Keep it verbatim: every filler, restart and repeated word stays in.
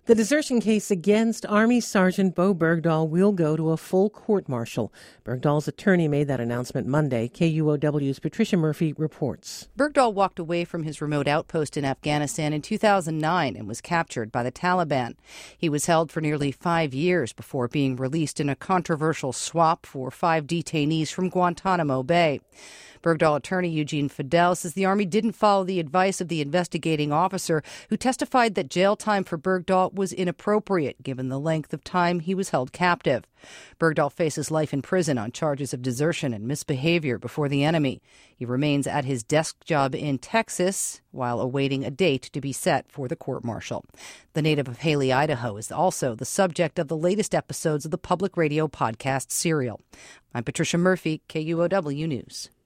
The desertion case against Army Sergeant Bo Bergdahl will go to a full court-martial. Bergdahl's attorney made that announcement Monday. K U O W's Patricia Murphy reports. Bergdahl walked away from his remote outpost in Afghanistan in two thousand nine and was captured by the Taliban. He was held for nearly five years before being released in a controversial swap for five detainees from Guantanamo Bay. Bergdahl attorney Eugene Fidel says the Army didn't follow the advice of the investigating officer, who testified that jail time for Bergdahl was inappropriate given the length of time he was held captive. Bergdahl faces life in prison on charges of desertion and misbehavior before the enemy. He remains at his desk job in Texas while awaiting a date to be set for the court-martial. The native of Haley, Idaho, is also the subject of the latest episodes of the Public Radio podcast Serial. I'm Patricia Murphy, K U O W News.